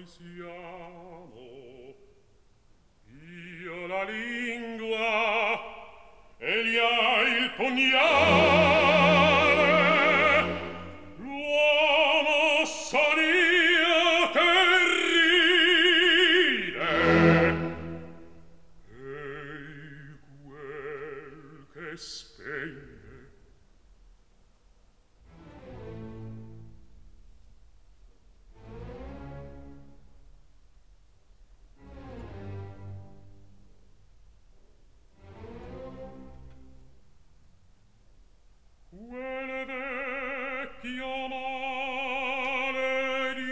siamo. Io la lingua, egli ha il pugnale, l'uomo son io che ride, e quel che spegne. Quel vecchio male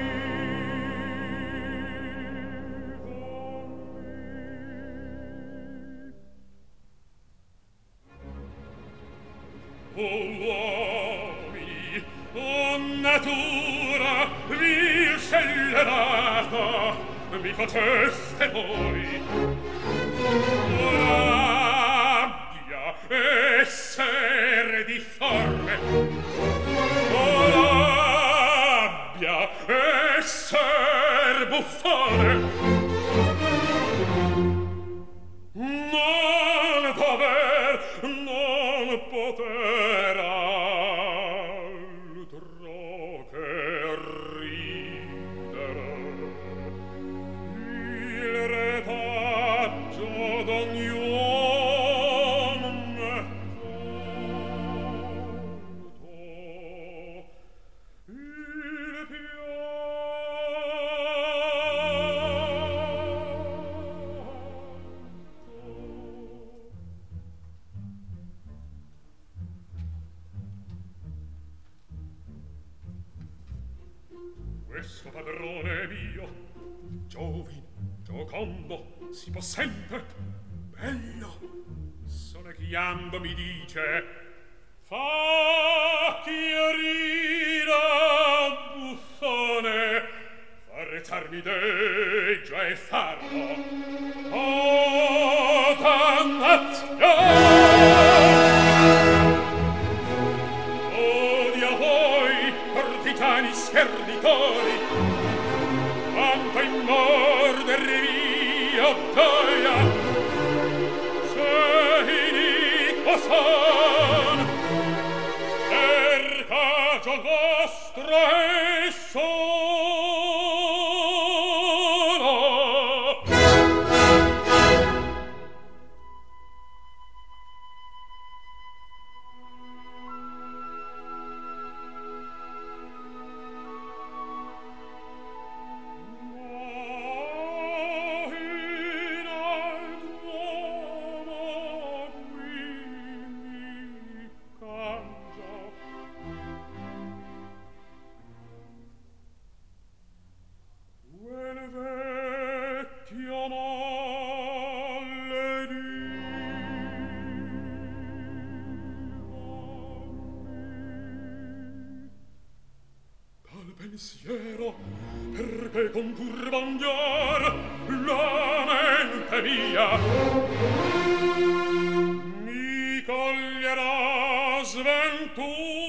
o uomini, o natura vil scellerata, mi faceste voi rabbia essere difforme, o rabbia esser buffone, non poter altro che ridere. Il retaggio d'ogni uomo m'è tolto, il questo padrone mio, giovine, giocondo, si possente, bello, soneggiando mi dice: fa chiarire, buffone, fa rezzarmi deggio e farlo. Oh, dannazione! Odia voi, cortigiani schernitori, quanto in mordervi via gioia, se iniquo son, cercaggio il vostro e sono. Pensiero, perché con turbandiar la mente mia mi coglierà sventura.